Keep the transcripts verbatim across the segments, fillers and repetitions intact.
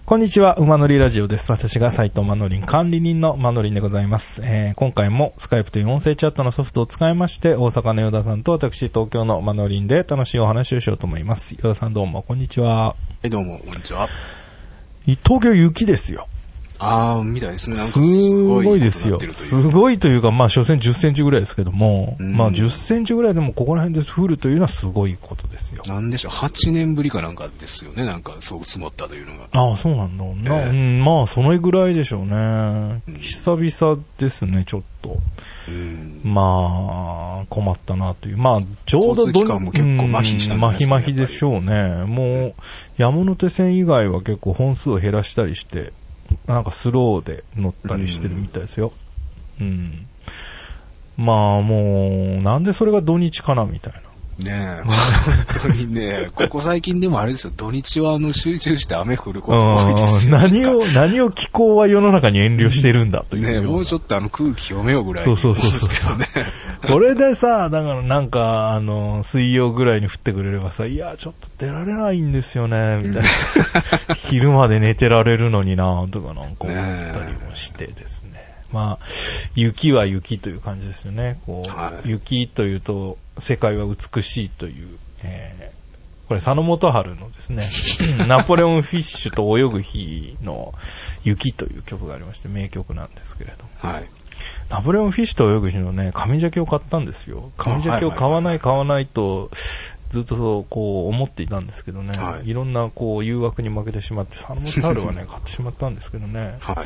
こんにちは、馬乗りラジオです。私が斉藤馬乗り管理人の馬乗りでございます、えー。今回もスカイプという音声チャットのソフトを使いまして、大阪の与田さんと私、東京の馬乗りで楽しいお話をしようと思います。与田さんどうも、こんにちは。 はい、どうも、こんにちは。 東京雪ですよ。 あー、みたいですね。なんかすごいことになってるという。 すごいというか、まあ、所詮じゅっセンチぐらいですけども、うん、まあ、じゅっセンチぐらいでもここら辺で降るというのはすごいことですよ。 なんでしょう、はちねんぶりかなんかですよね、なんか、そう積もったというのが。 ああ、そうなんだ。な、えー、うん、まあ、そのぐらいでしょうね。うん、久々ですね、ちょっと。うん、まあ、困ったなという。まあ、ちょうどどの、も結構麻痺したんですね。 麻痺麻痺でしょうね。もう、山手線以外は結構本数を減らしたりして、なんかスローで乗ったりしてるみたいですよ。うん。うん、まあもう、なんでそれが土日かなみたいな。 ねえ、本当にね、ここ最近でもあれですよ、土日はあの集中して雨降ることが多いですよ。 何を、何を気候は世の中に遠慮してるんだという。 ねえ、もうちょっとあの空気読めようぐらい。 そうそうそうそう。ね、これでさ、だからなんか、あの、水曜ぐらいに降ってくれればさ、いや、ちょっと出られないんですよね、みたいな。昼まで寝てられるのにな、とかなんか思ったりもしてですね。まあ、雪は雪という感じですよね。こう、はい、雪というと、世界は美しいという、えー、これ佐野元春のですね、ナポレオンフィッシュと泳ぐ日の雪という曲がありまして、名曲なんですけれども。はい、ナポレオンフィッシュと泳ぐ日のね、紙ジャケを買ったんですよ。紙ジャケを買わない買わないと、ずっとそう、こう思っていたんですけどね、はい、いろんなこう誘惑に負けてしまって、佐野元春はね、買ってしまったんですけどね、はい、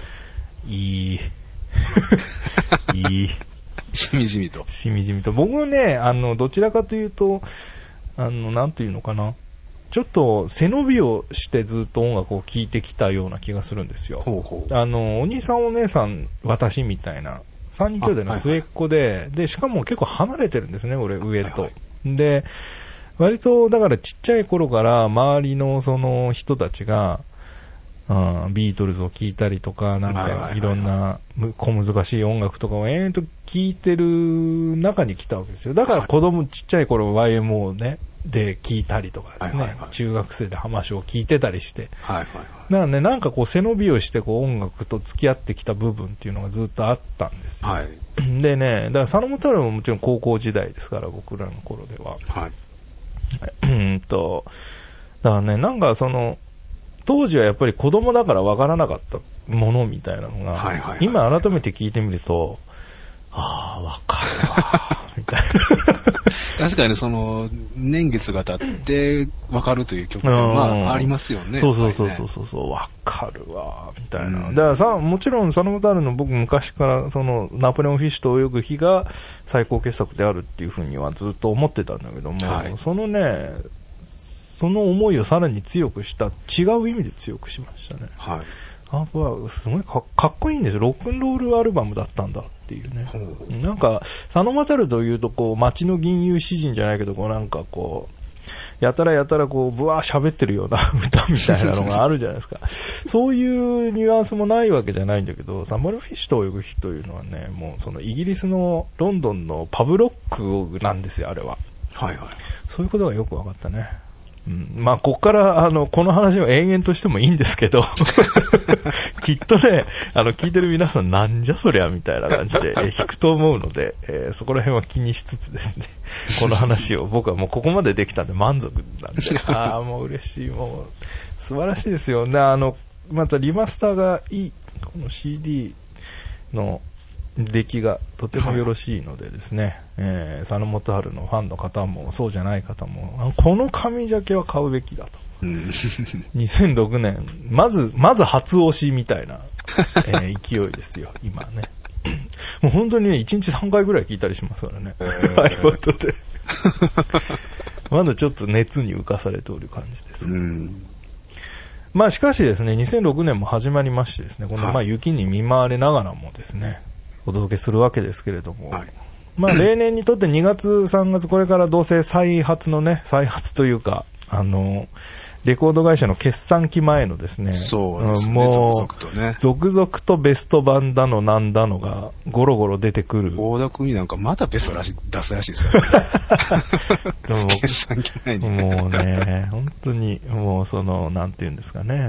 いい、いい。 しみじみと。 しみじみと。僕はね、あの、どちらかというと、あの、なんていうのかな。ちょっと背伸びをしてずっと音楽を聴いてきたような気がするんですよ。ほうほう。あの、お兄さんお姉さん、私みたいな、三人兄弟の末っ子で、はいはい、で、しかも結構離れてるんですね、俺、上と。はいはい、で、割と、だからちっちゃい頃から周りのその人たちが、うん、ビートルズを聴いたりとか、なんかいろんな小難しい音楽とかを延々と聴いてる中に来たわけですよ。だから子供ちっちゃい頃 ワイエムオー ね、で聴いたりとかですね、はいはいはい、中学生で浜章を聴いてたりして、はいはいはい、だからね、なんかこう背伸びをしてこう音楽と付き合ってきた部分っていうのがずっとあったんですよ。はい、でね、だから佐野元春ももちろん高校時代ですから、僕らの頃では。はい、うんと、だからね、なんかその、当時はやっぱり子供だから分からなかったものみたいなのが、はいはいはいはい、今改めて聞いてみると、ああ、分かるわ、みたいな。 確かにその、年月が経って分かるという曲ってまあありますよね。 そうそうそうそうそう、分かるわ、みたいな。うん、だからさ、もちろん佐野元春の僕昔からその、ナポレオンフィッシュと泳ぐ日が最高傑作であるっていうふうにはずっと思ってたんだけども、はい、そのね、その思いをさらに強くした、違う意味で強くしましたね。はい。あ、これすごい か, かっこいいんですよ。ロックンロールアルバムだったんだっていうね。なんか、佐野元春というと、こう、街の吟遊詩人じゃないけど、こうなんかこう、やたらやたらこう、ぶわー喋ってるような歌みたいなのがあるじゃないですか。そういうニュアンスもないわけじゃないんだけど、サンバルフィッシュと泳ぐ日というのはね、もうそのイギリスのロンドンのパブロックなんですよ、あれは。はいはい。そういうことがよくわかったね。うん、まあ、こっから、あの、この話を延々としてもいいんですけど、きっとね、あの、聞いてる皆さん、なんじゃそりゃ、みたいな感じで、えー、弾くと思うので、えー、そこら辺は気にしつつですね、この話を、僕はもうここまでできたんで満足なんで、ああ、もう嬉しい、もう、素晴らしいですよね。あの、またリマスターがいい、この シーディー の、出来がとてもよろしいのでですね、はい、えー、佐野元春のファンの方もそうじゃない方もこの紙ジャケは買うべきだと、うん、にせんろくねんまずまず初押しみたいな、えー、勢いですよ今ね。もう本当にねいちにちさんかいぐらい聞いたりしますからね、えー、iPod でまだちょっと熱に浮かされておる感じです、うん。まあしかしですねにせんろくねんも始まりましてですね、このまあ雪に見舞われながらもですね、お届けするわけですけれども、はい、まあ例年にとってにがつさんがつこれからどうせ再発のね再発というかあのレコード会社の決算期前のですね、 そうですね、 もう続々とね続々とベスト版だのなんだのがゴロゴロ出てくる。 大田君になんかまたベストらし出すらしいですよ、ね、でも決算期前にもうね本当にもうそのなんていうんですかね、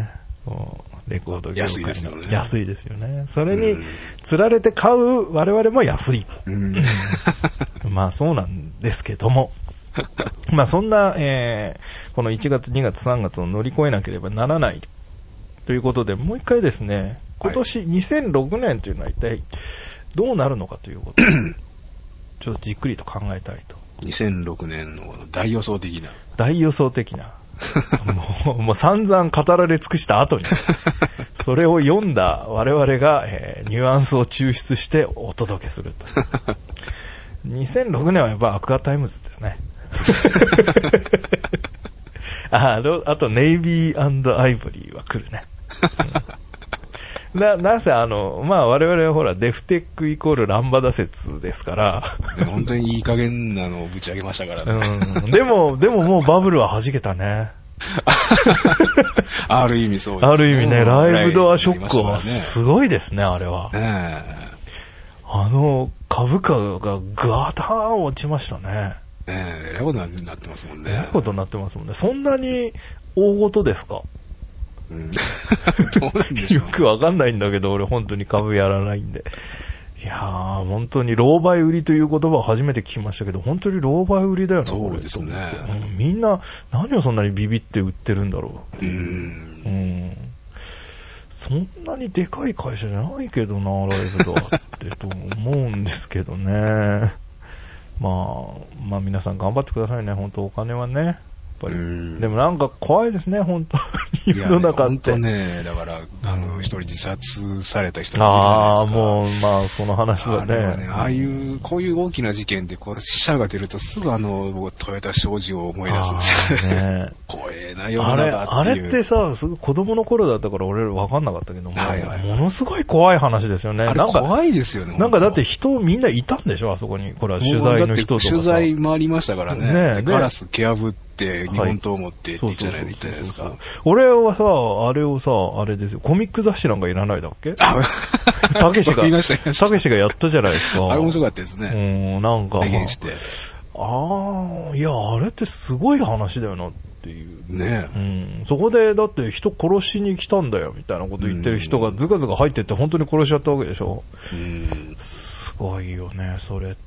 レコード業界の安いですよね。 安いですよね。それに釣られて買う我々も安い。うん、まあそうなんですけども。まあそんな、えー、このいちがつ、にがつ、さんがつを乗り越えなければならないということで、もう一回ですね、今年にせんろくねんというのは一体どうなるのかということをちょっとじっくりと考えたいと。 にせんろくねんの大予想的な。 大予想的な。もう、もう散々語られ尽くした後に、それを読んだ我々が、えー、ニュアンスを抽出してお届けすると。にせんろくねんはやっぱアクアタイムズだよね。あ, あとネイビー&アイボリーは来るね。うん、な, なぜあの、まあ我々はほらデフテックイコールランバダ説ですから。 本当にいい加減なのをぶち上げましたからね。 うん、でも、でももうバブルは弾けたね。 ある意味そうですね。 ある意味ね、ライブドアショックはすごいですね、あれは。ね、あの、株価がガターン落ちましたね。 ねえ、えらいことになってますもんね。 えらいことになってますもんね。そんなに大事ですか？ うん、どうなんでしょう、ね、 よくわかんないんだけど、俺本当に株やらないんで。いやー、本当に狼狽売りという言葉を初めて聞きましたけど、本当に狼狽売りだよな。 そうですね、 うん。みんな何をそんなにビビって売ってるんだろう。うーん、うん。そんなにでかい会社じゃないけどな、ライブドアってと思うんですけどね。まあ、まあ皆さん頑張ってくださいね、本当お金はね。やっぱりでもなんか怖いですね、本当に世の中って。 本当ね、だからあの一人自殺された人がいるじゃないですか。ああ、もうまあその話は ね, あ, ねああいうこういう大きな事件でこう死者が出るとすぐあの僕トヨタ商事を思い出すんですよね。怖えな世の中っていう。 あれあれってさ、すごい子供の頃だったから俺分かんなかったけども、はいはい、ものすごい怖い話ですよね。 あれ怖いですよね。 なんかだって人みんないたんでしょ、あそこに。これは取材の人とかさ。 取材回りましたからね。ね、ガラス蹴破って日本刀を持ってって言っちゃないじゃないですか。 俺はさ、あれをさ、あれですよ、コミック雑誌なんかいらないだっけ？たけしが、たけしがやったじゃないですか。 あれ面白かったですね。 うん、なんか、まあ、 体現して。 ああ、いや、あれってすごい話だよなっていう。 ねえ。うん。そこで、だって人殺しに来たんだよ、みたいなこと言ってる人がズカズカ入ってって本当に殺しちゃったわけでしょ。うん。すごいよね、それって。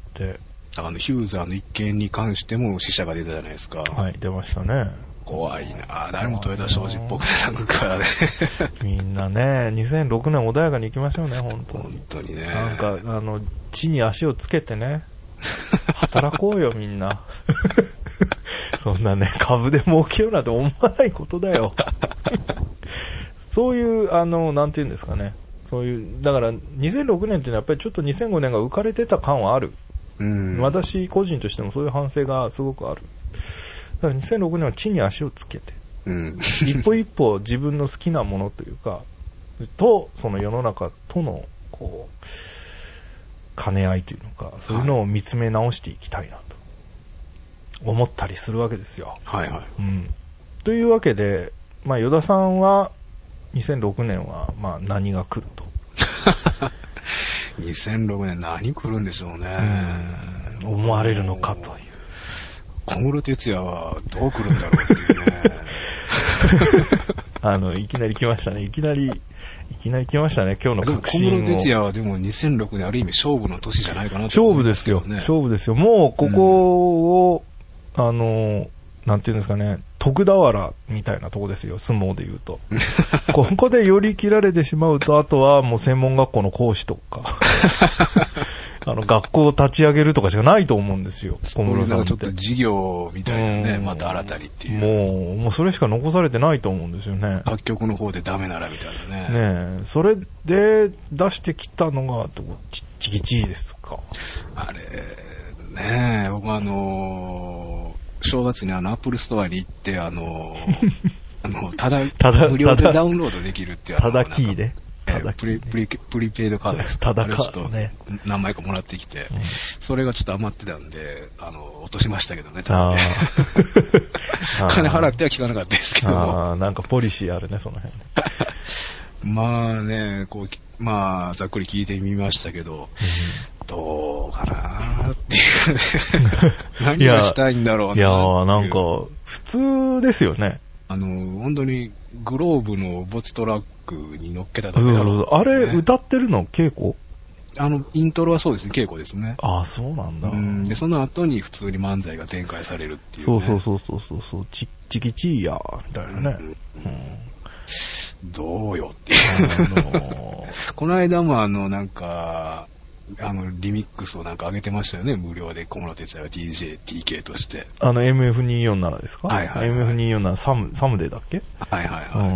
あのヒューザーの一件に関しても死者が出たじゃないですか。 はい、出ましたね。 怖いな。誰もトヨタ商事っぽくてなんかね。 みんなね、にせんろくねん穏やかに行きましょうね、本当に。 本当にね。 なんか、あの、地に足をつけてね、働こうよ、みんな。そんなね、株で儲けようなんて思わないことだよ。そういう、あの、なんていうんですかね。そういう、だからにせんろくねんっていうのはやっぱりちょっとにせんごねんが浮かれてた感はある。うん、私個人としてもそういう反省がすごくある。だからにせんろくねんは地に足をつけて、うん、一歩一歩自分の好きなものというかとその世の中とのこう兼ね合いというのか、そういうのを見つめ直していきたいなと思ったりするわけですよ。 はいはい。 うん、というわけで、まあ、与田さんはにせんろくねんはまあ何が来ると。 にせんろくねん何来るんでしょうね。 うん、思われるのかという。 小室哲哉はどう来るんだろうっていうね。 あの、いきなり来ましたね。いきなり、いきなり来ましたね。今日の確信を。 小室哲哉はでもにせんろくねんある意味勝負の年じゃないかなと思うんですけどね。勝負ですよ。勝負ですよ。もうここを、うん、あの、なんていうんですかね、徳俵みたいなとこですよ、相撲で言うと。ここで寄り切られてしまうと、あとはもう専門学校の講師とか、あの学校を立ち上げるとかしかないと思うんですよ、小室さんって。 ちょっと事業みたいなね、また新たにっていう。 もう、もうそれしか残されてないと思うんですよね。 楽曲の方でダメならみたいなね。ねえ、それで出してきたのが、ちっちぎちいですか。 あれ、ねえ、僕あのー、正月にあのアップルストアに行ってあのあのただただ無料でダウンロードできるっていうただキーで、 えー、プリプリプリペイドカードです。 ただカードね。何枚かもらってきて、うん、それがちょっと余ってたんであの落としましたけどね。あ金払っては聞かなかったですけども。 あなんかポリシーあるねその辺。まあねこうまあざっくり聞いてみましたけど。うんどうかなーっていう何がしたいんだろうな。 いやーなんか普通ですよね。 あの、本当にグローブのボツトラックに乗っけただけだろう、ね、 あれ、歌ってるの稽古？ あの、イントロはそうですね、稽古ですね。 ああ、そうなんだ。うん、 で、その後に普通に漫才が展開されるっていう、ね。 そうそうそうそうそう、チチキチーやー、みたいなね。うんうん、 どうよっていう。あのー、この間もあの、なんか、あの、リミックスをなんか上げてましたよね、無料で小室哲哉が ディージェー、ティーケー として。 あの エムエフにーよんなな ですか？ はいはい、はい。 エムエフにーよんなな サム、サムデーだっけ？ はいはいはい。うん、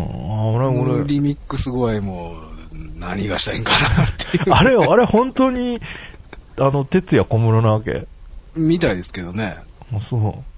あ俺俺リミックス具合も何がしたいんかなっていう。 あれ、あれ本当に、あの、哲也小室なわけ？ みたいですけどね。 そう。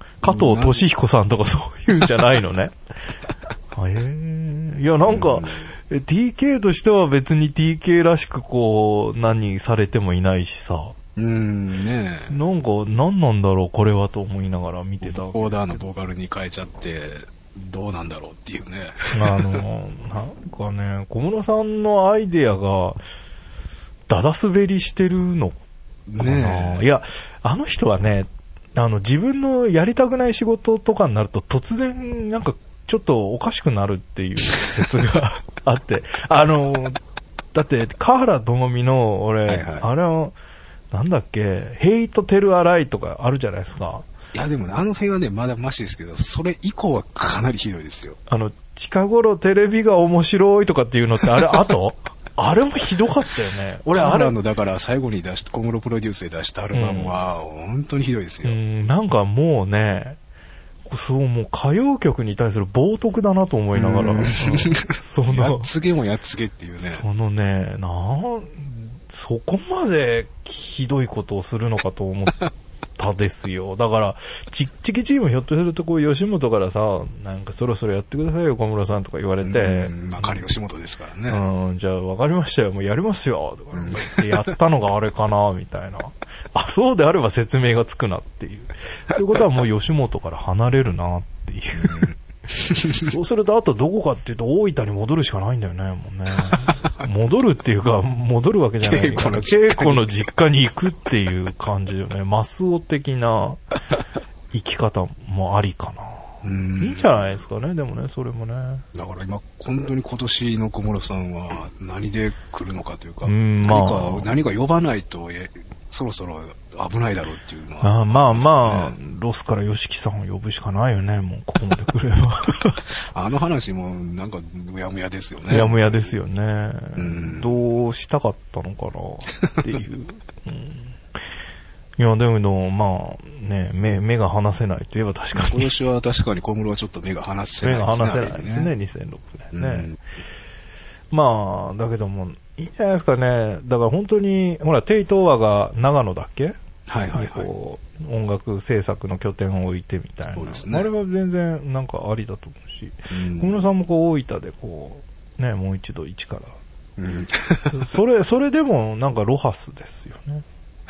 加藤俊彦さんとかそういうんじゃないのね。えー、いや、なんか、うん、ティーケー としては別に ティーケー らしくこう、何されてもいないしさ。 うーん、ねえ。 なんか、何なんだろう、これはと思いながら見てた。 オーダーのボーカルに変えちゃって、どうなんだろうっていうね。 あの、なんかね、小室さんのアイデアが、だだ滑りしてるのかな。ねえ。いや、あの人はね、あの、自分のやりたくない仕事とかになると突然、なんか、ちょっとおかしくなるっていう説があって、あの、だって、川原智美の、俺、はいはい、あれは、なんだっけ、ヘイトテルアライとかあるじゃないですか。 いや、でもね、あの辺はね、まだマシですけど、それ以降はかなりひどいですよ。 あの、近頃テレビが面白いとかっていうのって、あれ、あとあれもひどかったよね。 俺、あれの、だから最後に出した、小室プロデュースで出したアルバムは、本当にひどいですよ。 うん、なんかもうね、そう、もう歌謡曲に対する冒涜だなと思いながら、うん、そのやっつげもやっつげっていうね。 そのね、なんそこまでひどいことをするのかと思ったですよ。だからチチキチームひょっとするとこう吉本からさ、なんかそろそろやってくださいよ小室さんとか言われて、 うん、まあ仮吉本ですからね。 うん、じゃあわかりましたよ、もうやりますよとか言ってやったのがあれかなみたいな。あ、そうであれば説明がつくなっていう。ということはもう吉本から離れるなっていう。そうするとあとどこかっていうと大分に戻るしかないんだよね、もうね。戻るっていうか戻るわけじゃない。稽古の稽古の実家に行くっていう感じよね。マスオ的な生き方もありかな。うん、いいんじゃないですかね、でもね、それもね。 だから今、本当に今年の小室さんは何で来るのかというか、うん、まあ、何か、何か呼ばないと、そろそろ危ないだろうっていうのは、ね。 あまあまあ、ロスからヨシキさんを呼ぶしかないよね、もうここまで来れば。 あの話もなんか、うやむやですよね。 うやむやですよね。うん、どうしたかったのかなっていう。うんいや、でも、まあ、ね、目、目が離せないといえば確かに。 今年は確かに小室はちょっと目が離せないですね。目が離せないですね、にせんろくねんね。うん、まあ、だけども、いいんじゃないですかね。だから本当に、ほら、テイトーアが長野だっけはいはいはい。 こう、音楽制作の拠点を置いてみたいな。そうですね。あれは全然なんかありだと思うし、うん、小室さんもこう、大分でこう、ね、もう一度一から。うん、それ、それでもなんかロハスですよね。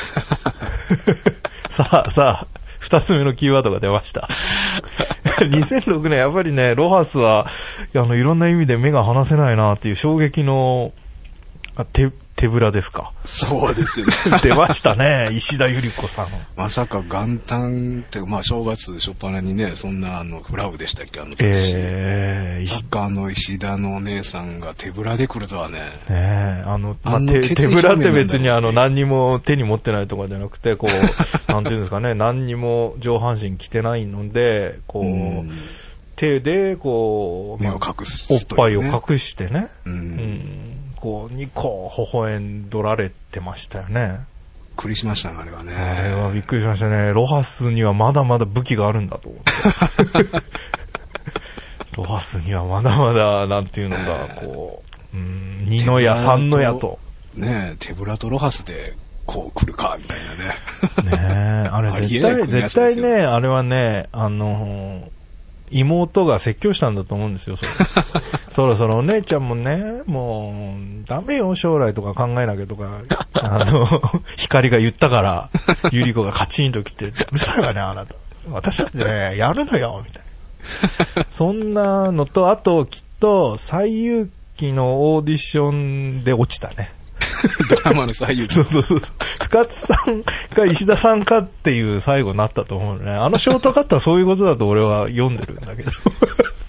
さあさあ二つ目のキーワードが出ましたにせんろくねんやっぱりねロハスはあのいろんな意味で目が離せないなっていう衝撃のあ手手ぶらですか。 そうですよね。 出ましたね、石田ゆり子さん。 まさか元旦ってまあ正月初っ端にねそんなあのフラグでしたっけあの雑誌。えー、作家の石田のお姉さんが手ぶらで来るとはね。 ねえあの、まあ、手手ぶらって別にあの何にも手に持ってないとかじゃなくてこうなんていうんですかね何にも上半身着てないのでこう。うん手でこう、 目を隠す、 ね、おっぱいを隠してね、 うんうん、 こうニコ微笑んどられてましたよね。 びっくりしましたねあれはね。 あれはびっくりしましたね。ロハスにはまだまだ武器があるんだと思ってロハスにはまだまだなんていうのがこう、うん、二の矢三の矢とねえ手ぶらとロハスでこう来るかみたいなね。 ねえあれ絶対絶対ねあれはねあの妹が説教したんだと思うんですよ。そ, そろそろお姉ちゃんもね、もうダメよ将来とか考えなきゃとか、あの光が言ったから、ゆり子がカチンと来て、うるさいわねあなた。私だってねやるのよみたいな。そんなのとあときっと最有機のオーディションで落ちたね。 ドラマの最優そうそうそう。深津さんか石田さんかっていう最後になったと思うね。あのショートカットはそういうことだと俺は読んでるんだけど。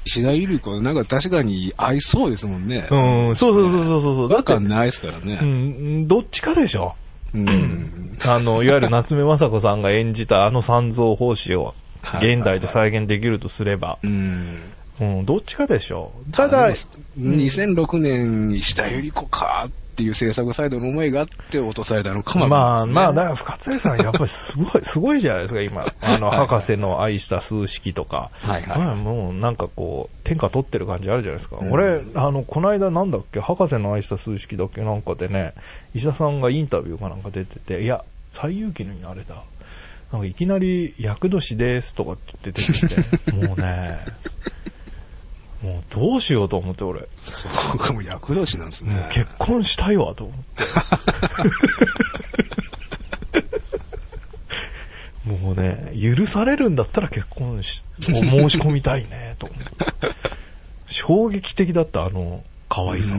石田ゆり子、なんか確かに合いそうですもんね。 うん、そうそうそうそうそう。 だからないですからね。 うん、どっちかでしょ。 うん。 あの、いわゆる夏目雅子さんが演じたあの三蔵法師を現代で再現できるとすれば。 うん。 うん、どっちかでしょう。ただ、 にせんろくねんに石田ゆり子かっていう制作サイドの思いがあって落とされたのかもしれないですね。 まあ、まあ、だから深津絵さんやっぱりすごい、すごいじゃないですか、今。あの、博士の愛した数式とか。 はいはい。 まあ、もうなんかこう、天下取ってる感じあるじゃないですか。 うん、 俺、あの、この間なんだっけ、博士の愛した数式だっけなんかでね、石田さんがインタビューかなんか出てて、いや、最有機のにあれだ。なんかいきなり、厄年ですとかって出てきて、もうね、もうどうしようと思って俺。 そうかも厄年なんですね。 もう結婚したいわと思って。もうね、許されるんだったら結婚し、申し込みたいねと思って。衝撃的だったあの可愛さは。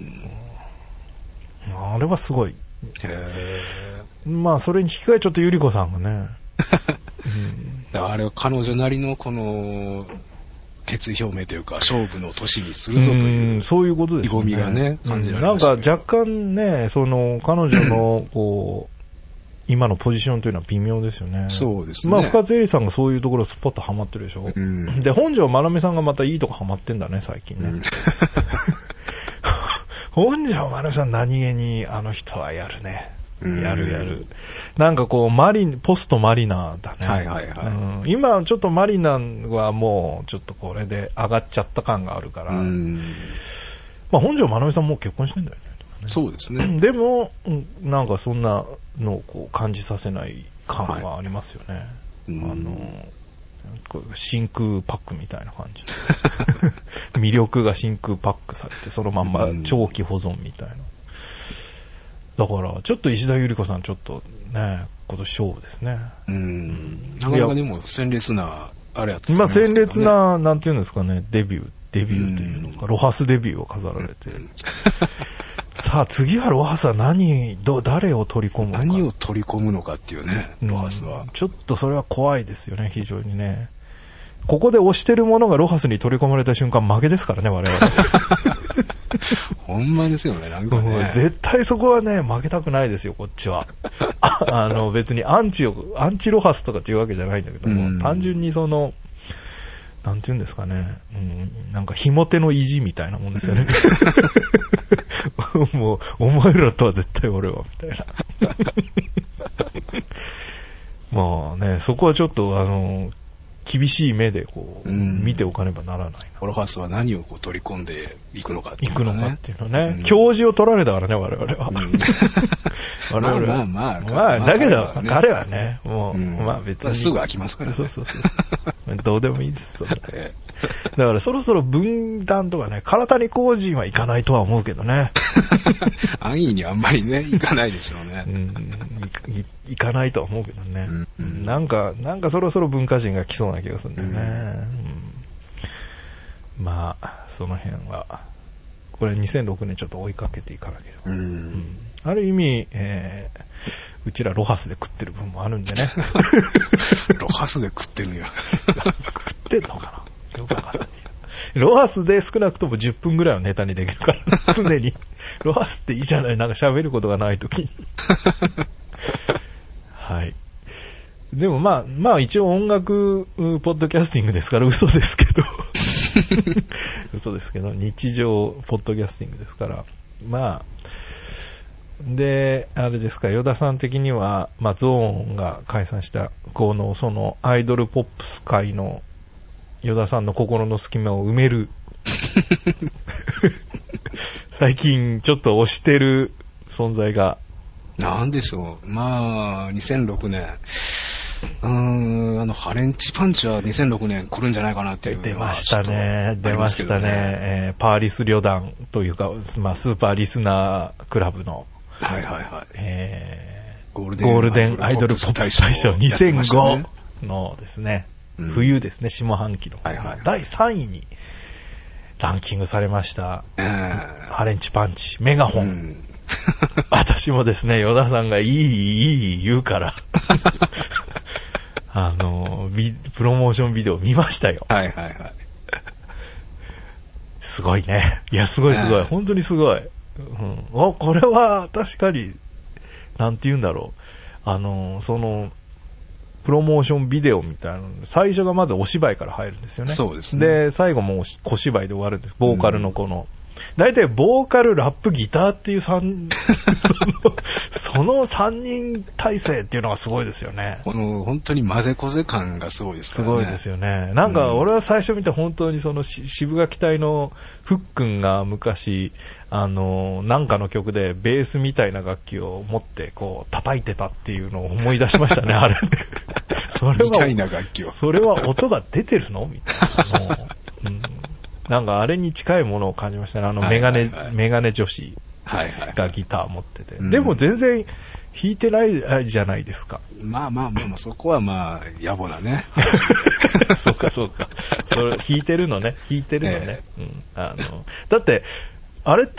あれはすごい。 へー。 まあそれに引き換えちょっとゆり子さんがね。 うん、だからあれは彼女なりのこの決意表明というか勝負の年にするぞという、 そういうことですね。 意気込みがね感じられました、 うん、なんか若干ね、その彼女のこう今のポジションというのは微妙ですよね。 そうですね。 まあ深津絵里さんがそういうところスポッとハマってるでしょ。うん、で本庄まなみさんがまたいいとこハマってんだね最近ね。うん、本庄まなみさん何気にあの人はやるね。やるやる。なんかこうマリポストマリナだね。 はいはいはい。 うん、今ちょっとマリナはもうちょっとこれで上がっちゃった感があるから。うん、まあ本庄まなみさんもう結婚してんだよね。 そうですね。 でもなんかそんなのをこう感じさせない感はありますよね。はい、あの真空パックみたいな感じ。魅力が真空パックされてそのまんま長期保存みたいな。だからちょっと石田ゆり子さんちょっとね今年勝負ですね。 うん。なかなかでも鮮烈なあれやったと思いますけどね。まあ鮮烈ななんていうんですかねデビューデビューというのかロハスデビューを飾られて。さあ次はロハスは何ど誰を取り込むのか。 何を取り込むのかっていうねロハスは、 うん。ちょっとそれは怖いですよね非常にね。ここで押してるものがロハスに取り込まれた瞬間負けですからね我々。 ほんまですよね、なんかね。 絶対そこはね、負けたくないですよ、こっちは。あ, あの、別にアンチを、アンチロハスとかっていうわけじゃないんだけども、うん、単純にその、なんていうんですかね、うん、なんか、ひも手の意地みたいなもんですよね。うん、もう、お前らとは絶対俺は、みたいな。まあね、そこはちょっと、あの、厳しい目でこう、うん、見ておかねばならないな。 ロハスは何をこう取り込んでいくのかっていうのね。いくのかっていうのね。うん、教授を取られたからね、我々は。うん、 我々は。まあまあまあ。 まあ、だけど、ね、彼はね、もう、うん、まあ別に。 すぐ飽きますからね。 そうそうそう。どうでもいいです、それ。だからそろそろ分断とかね、唐谷公人は行かないとは思うけどね。 安易にあんまりね、行かないでしょうね。うん、 行かないとは思うけどね、うんうん。なんか、なんかそろそろ文化人が来そうな気がするんだよね。うん、まあ、その辺は、これにせんろくねんちょっと追いかけていかなければ。うんうん、ある意味、えー、うちらロハスで食ってる分もあるんでね。 ロハスで食ってるんや。 食ってんのかなよくわかんない。ロハスで少なくともじゅっぷんぐらいはネタにできるから、常に。ロハスっていいじゃない、なんか喋ることがないときに。はい。でもまあ、まあ一応音楽、ポッドキャスティングですから嘘ですけど。嘘ですけど、日常、ポッドキャスティングですから。まあ、で、あれですか、与田さん的には、まあゾーンが解散した、この、その、アイドルポップス界の、与田さんの心の隙間を埋める最近ちょっと推してる存在がなんでしょう。まあにせんろくねんうーんあのハレンチパンチはにせんろくねん来るんじゃないかなっていう出ましたね出ましたね、えー、パーリス旅団というか、まあ、スーパーリスナークラブのはいはいはい、 えー、ゴールデンアイドルポップス大賞にせんごのですねうん、冬ですね、下半期の、はいはいはい、だいさんいにランキングされました、えー、ハレンチパンチメガホン、うん、私もですね与田さんがいいいい言うからあのプロモーションビデオ見ましたよ。 はいはいはい。 すごいね。いや、すごいすごい。ね、本当にすごい。うん、あ、これは確かに、なんて言うんだろう。あの、その、プロモーションビデオみたいなの、最初がまずお芝居から入るんですよね。 そうですね。 で、最後も小芝居で終わるんです。ボーカルのこの。大体、ボーカル、ラップ、ギターっていう三、その、その三人体制っていうのがすごいですよね。 この、本当に混ぜこぜ感がすごいですからね。 すごいですよね。なんか、俺は最初見て本当にその、渋垣隊のふっくんが昔、あの、なんかの曲でベースみたいな楽器を持って、こう、叩いてたっていうのを思い出しましたね、あれ。それは、 みたいな楽器を。 それは音が出てるのみたいなのを。うん、なんかあれに近いものを感じましたね。あのメガネ、はいはいはい、メガネ女子がギター持ってて。はいはいはい、でも全然弾いてないじゃないですか。 まあまあまあまあ、そこはまあ、野暮なね。 そうかそうか。それ弾いてるのね。弾いてるのね。えーうん、あのだって、あれって、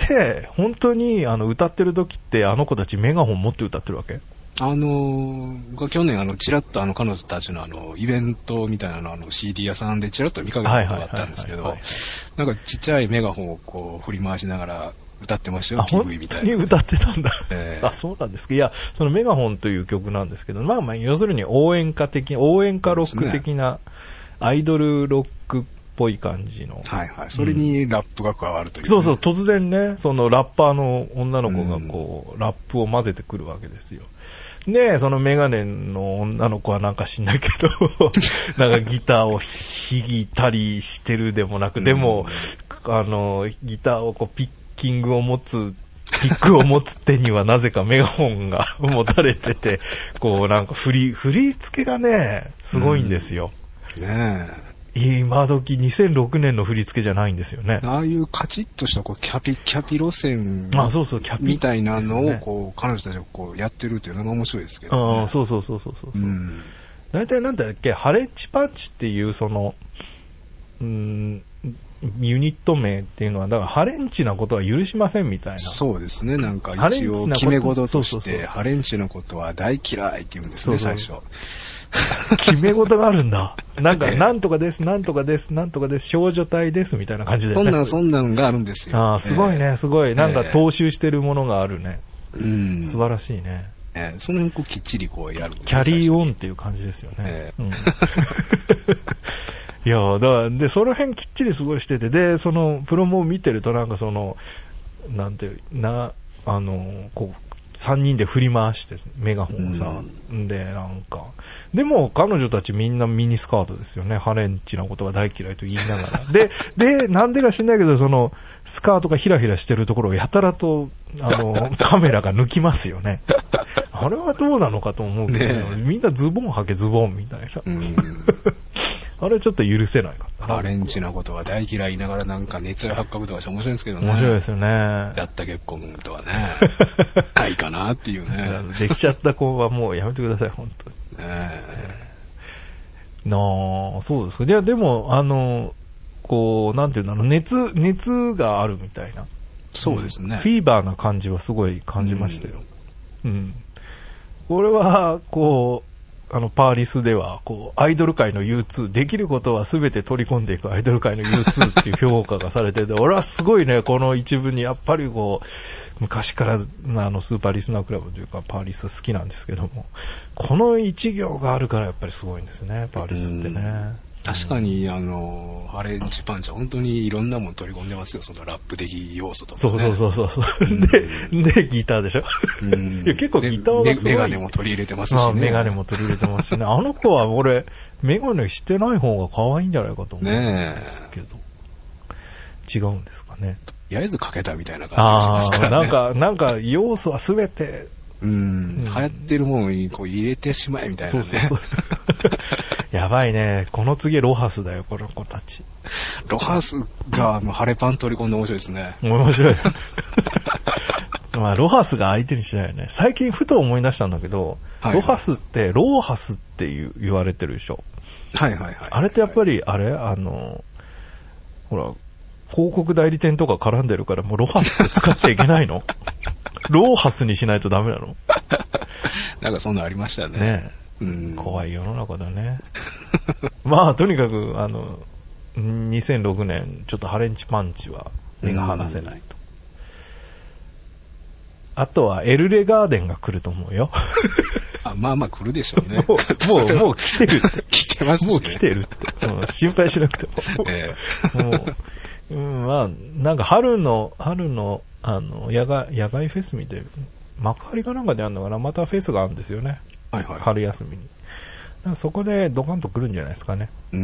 本当にあの歌ってる時ってあの子たちメガホン持って歌ってるわけ？ あのー、去年あの、ちらっとあの、彼女たちのあの、イベントみたいなのあの、シーディー 屋さんでちらっと見かけたことがあったんですけど、なんかちっちゃいメガホンをこう、振り回しながら歌ってましたよ、ピーブイ みたいな。 本当に歌ってたんだ。 えー、 あ、そうなんですか。いや、そのメガホンという曲なんですけど、まあまあ、要するに応援歌的、応援歌ロック的な、アイドルロックっぽい感じの。 はいはい。それにラップが加わるという、ねうん。そうそう、突然ね、そのラッパーの女の子がこう、うん、ラップを混ぜてくるわけですよ。で、そのメガネの女の子はなんか知んないけど、なんかギターを弾いたりしてるでもなく、でも、うん、あの、ギターをこうピッキングを持つ、ピックを持つ手にはなぜかメガホンが持たれてて、こうなんか振り、振り付けがね、すごいんですよ。 うん、ねえ。 今時にせんろくねんの振り付けじゃないんですよね。 ああいうカチッとしたこうキャピ、キャピ路線あそうそうキャピみたいなのをこう、彼女たちがこうやってるっていうのが面白いですけど、ね。 あそうそうそうそうそう。 うん。 大体なんだっけ、ハレッジパンチっていうその、うーん、ユニット名っていうのは、だからハレンチなことは許しませんみたいな。 そうですね。なんか一応決め事として、ハレンチなことは大嫌いって言うんですね、そうそう最初。 決め事があるんだ。なんか、なんとかです、なんとかです、なんとかです、少女隊です、みたいな感じで、ね。 そんなん、そんなんがあるんですよ。 ああ、すごいね、すごい。なんか、踏襲してるものがあるね。 うん。 素晴らしいね。 えー、その辺こうきっちりこうやるんです。 キャリーオンっていう感じですよね。 えーうん、いや、だから、で、その辺きっちりすごいしてて、で、その、プロモを見てると、なんかその、なんていう、な、あの、こう、三人で振り回してメガホンをさ、うん、でなんかでも彼女たちみんなミニスカートですよね。ハレンチなことが大嫌いと言いながらででなんでか知んないけどそのスカートがヒラヒラしてるところをやたらとあのカメラが抜きますよね。あれはどうなのかと思うけど、ね、みんなズボン履けズボンみたいな、うん、あれちょっと許せないかったな。 ハレンチなことは大嫌い言いながらなんか熱愛発覚とかして面白いんですけどね。 面白いですよね。 やった結婚とはねないかなっていうね。 できちゃった子はもうやめてください本当に。ねえなあそうですか。いやでもあのこうなんていうんだろう熱熱があるみたいな。 そうですね。 フィーバーな感じはすごい感じましたよ。うん。うん、これはこう。あのパーリスではこうアイドル界の ユーツー できることは全て取り込んでいくアイドル界の ユーツー っていう評価がされてて俺はすごいねこの一部にやっぱりこう昔からあのスーパーリスナークラブというかパーリス好きなんですけどもこの一行があるからやっぱりすごいんですねパーリスってね。 確かに、あの、ハレンチパンチは本当にいろんなもの取り込んでますよ、そのラップ的要素とか、ね。 そうそうそうそう。うん、で、で、ギターでしょ。うん、いや結構ギターがすごい。 メガネも取り入れてますしね。 メガネも取り入れてますしね。あの子は俺、メガネしてない方が可愛いんじゃないかと思うんですけど。ね、違うんですかね。 とりあえずかけたみたいな感じがしますからね。 なんか、なんか要素はすべて、 うん、うん、流行ってるものにこう入れてしまえみたいなね。そうそうそうやばいね。この次ロハスだよ、この子たち。 ロハスがハレパン取り込んで面白いですね。 面白い。まあ、ロハスが相手にしないよね。最近ふと思い出したんだけど、はい、ロハスって、ローハスっていう言われてるでしょ。 はいはいはい。 あれってやっぱり、あれあの、ほら、広告代理店とか絡んでるから、もうロハスって使っちゃいけないのローハスにしないとダメなのなんかそんなありましたね。 ねえ。うん、怖い世の中だね。まあとにかくあのにせんろくねんちょっとハレンチパンチは目が離せないと。あとはエルレガーデンが来ると思うよ。 あ、まあまあ来るでしょうね。 もう、もう、もう来てるって。 来てますしね。 もう来てるって。もう心配しなくても。ええ、もう、うん、まあ、なんか春の、春の、あの、野外、野外フェスみたいな、幕張かなんかであるのかな、またフェスがあるんですよね。はいはい。春休みに。だからそこでドカンと来るんじゃないですかね。うん。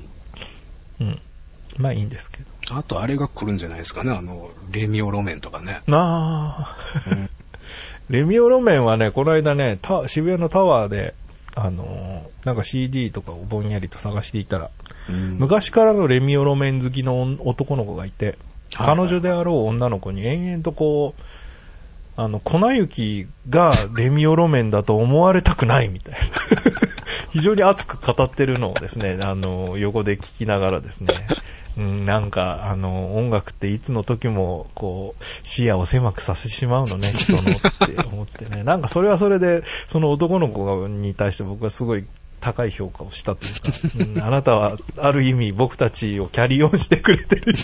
うん。まあいいんですけど。 あとあれが来るんじゃないですかね、あの、レミオ路面とかね。 ああ、うん。レミオ路面はね、この間ね、渋谷のタワーで、あのー、なんか シーディー とかをぼんやりと探していたら、うん、昔からのレミオ路面好きの男の子がいて、彼女であろう女の子に延々とこう、あの、粉雪がレミオ路面だと思われたくないみたいな。非常に熱く語ってるのをですね、あの、横で聞きながらですね、うん、なんか、あの、音楽っていつの時も、こう、視野を狭くさせてしまうのね、人のって思ってね。なんかそれはそれで、その男の子に対して僕はすごい高い評価をしたというか、うん、あなたはある意味僕たちをキャリオンしてくれてる。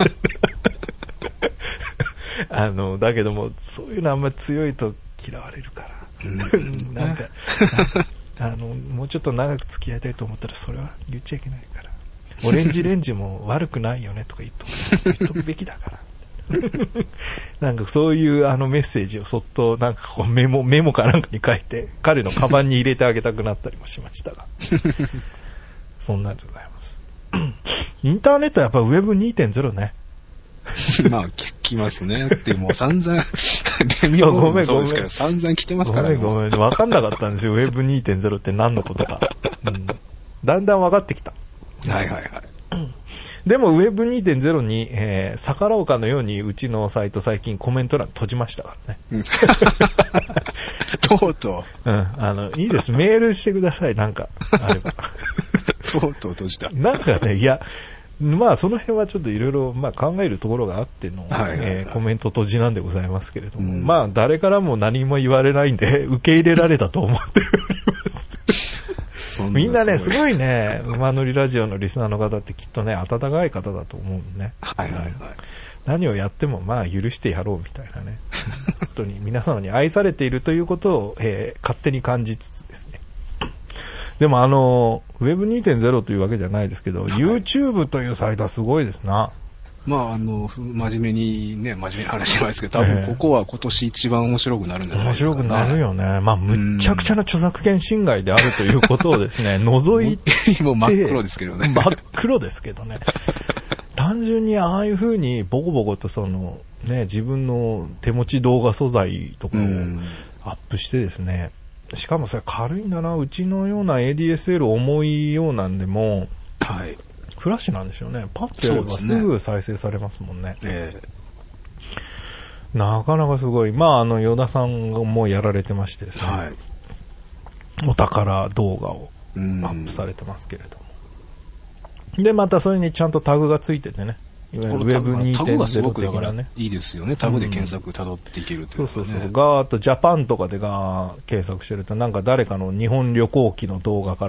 あの、だけども、そういうのあんまり強いと嫌われるから。うん、なんか、あの、もうちょっと長く付き合いたいと思ったらそれは言っちゃいけないから。オレンジレンジも悪くないよねとか言っとく、言っとくべきだから。なんかそういうあのメッセージをそっとなんかこうメモ、メモかなんかに書いて、彼のカバンに入れてあげたくなったりもしましたが。そんなんでございます。インターネットはやっぱウェブ にてんゼロ ね。 まあ、聞きますね。ってもう散々、レミオもそうですけど、散々来てますからね。 ごめんごめん。わかんなかったんですよ。ウェブ にてんゼロ って何のことか。うん、だんだん分かってきた。 はいはいはい。 でも ウェブ にてんゼロ に、えー、逆らうかのようにうちのサイト最近コメント欄閉じましたからね。うん、 とうとう。うん。あの、いいです。メールしてください。なんか、あれば。 とうとう閉じた。 なんかね、いや、まあその辺はちょっといろいろまあ考えるところがあっての、はいはいはい、えー、コメント閉じなんでございますけれども、うん、まあ誰からも何も言われないんで受け入れられたと思っております。みんなね、すごいね、馬乗りラジオのリスナーの方ってきっとね、温かい方だと思うね。はいはいはい。何をやってもまあ許してやろうみたいなね。本当に皆様に愛されているということを、えー、勝手に感じつつですね。でもあの、ウェブ にてんゼロ というわけじゃないですけど、はい、YouTube というサイトはすごいですな。 まあ、あの、真面目にね、真面目な話じゃないですけど、多分ここは今年一番面白くなるんじゃないですか、ね。面白くなるよね。まあ、むっちゃくちゃな著作権侵害であるということをですね、除いて。 もう真っ黒ですけどね。 真っ黒ですけどね。単純にああいう風にボコボコとその、ね、自分の手持ち動画素材とかをアップしてですね、しかもそれ軽いんだな。うちのような エーディーエスエル 重いようなんでも、はい。フラッシュなんでしょうね。パッとやればすぐ再生されますもんね。えー、なかなかすごい。まあ、あの、与田さんがもうやられてましてですね。はい。お宝動画をアップされてますけれども。で、またそれにちゃんとタグがついててね。いわゆる ウェブ にてんゼロ 的なね。 いいですよね。タグで検索辿っていけるという、ね、 そうそうそう。ガーッとジャパンとかでガーッ検索してると、なんか誰かの日本旅行記の動画から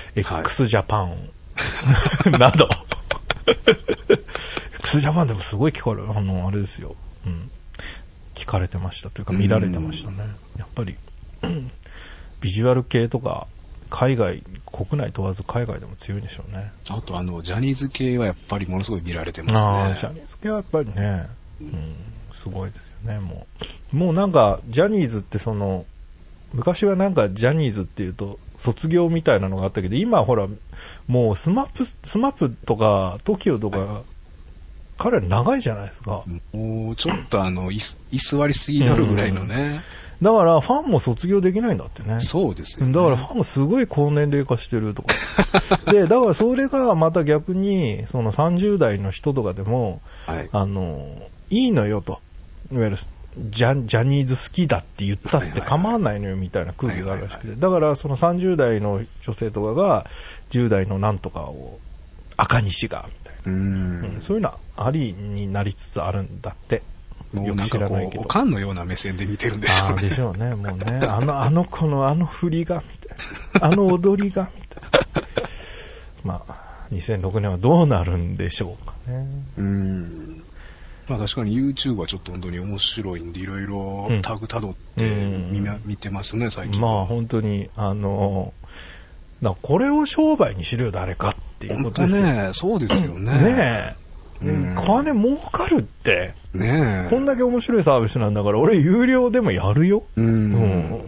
X ジャパン、はい、など。X ジャパンでもすごい聞かれる。あの、あれですよ。うん。聞かれてましたというか見られてましたね。やっぱり、ビジュアル系とか、海外、国内問わず海外でも強いでしょうね。 あとあの、ジャニーズ系はやっぱりものすごい見られてますね。 ああ、ジャニーズ系はやっぱりね、うん、すごいですよね、もう。もうなんか、ジャニーズってその、昔はなんかジャニーズっていうと、卒業みたいなのがあったけど、今ほら、もうスマップ、スマップとか、トキオとか、はい、彼ら長いじゃないですか。 もうちょっとあの、居座りすぎなるぐらいのね。うんだからファンも卒業できないんだってね。 そうですよね。 だからファンもすごい高年齢化してるとか。で、だからそれがまた逆に、そのさんじゅう代の人とかでも、はい、あの、いいのよと。いわゆるジャ、ジャニーズ好きだって言ったって構わないのよみたいな空気があるらしくて。だからそのさんじゅう代の女性とかが、じゅう代のなんとかを、赤西が、みたいな。うんうん、そういうのありになりつつあるんだって。 もうなんかこう、おかんのような目線で見てるんでしょうね。 あでしょうね、もうね。あの、あの子のあの振りが、みたいな。あの踊りが、みたいな。まあ、 にせんろくねんはどうなるんでしょうかね。 うーん。まあ確かに YouTube はちょっと本当に面白いんで、いろいろタグたどって見、うん、見てますね、最近。 まあ本当に、あの、だこれを商売にしろよ、誰かっていうことですよ。 本当ね、そうですよね。 ねえ。うん、金儲かるって。ねえ。こんだけ面白いサービスなんだから、俺有料でもやるよ。うん。うん、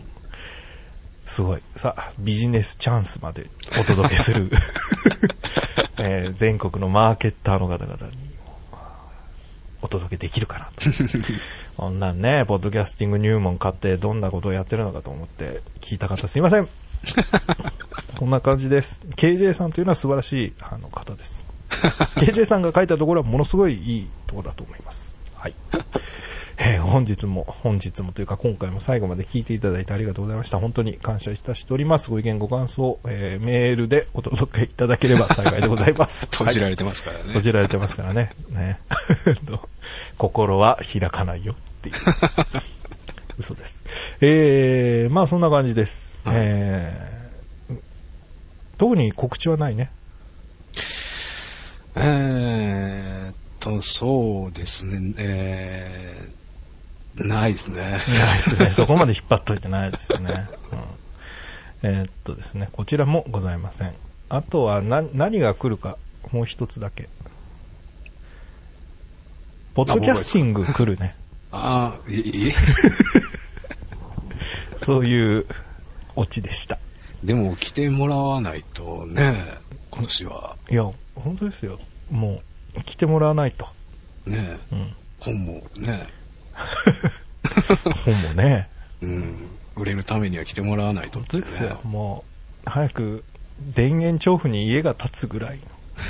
すごい。さあ、ビジネスチャンスまでお届けする、えー、全国のマーケッターの方々にお届けできるかなと。こんなんね、ポッドキャスティング入門買ってどんなことをやってるのかと思って聞いた方すいません。こんな感じです。ケージェー さんというのは素晴らしいあの方です。ケージェー さんが書いたところはものすごいいいところだと思います。はい。えー、本日も、本日もというか今回も最後まで聞いていただいてありがとうございました。本当に感謝いたしております。ご意見ご感想、えー、メールでお届けいただければ幸いでございます。 閉じられてますからね。 閉じられてますからね。ね心は開かないよっていう。嘘です。えー、まあそんな感じです。はい、えー、特に告知はないね。 えーっと、そうですね、えー、ないですね。ないですね。そこまで引っ張っといてないですよね。うん、えー、っとですね、こちらもございません。あとは何、何が来るか、もう一つだけ。ポッドキャスティング来るね。 ああ、いいそういうオチでした。 でも来てもらわないとね、今年は。 いや、本当ですよ。もう来てもらわないと。 ねえ。うん、本もね。 本もね。 うん。売れるためには来てもらわないと、ね。 本当ですよ。もう早く電源調布に家が建つぐらいの。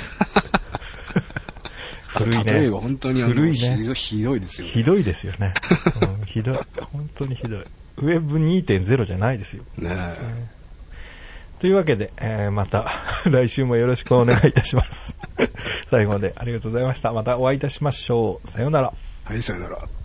古いね。 例えば本当にあの古いね。 ひどいですよね。 ひどいですよね。うん、ひどい。本当にひどい。ウェブ にてんゼロ じゃないですよ。ねえ。というわけで、えー、また来週もよろしくお願いいたします。最後までありがとうございました。またお会いいたしましょう。さようなら。 はい、さようなら。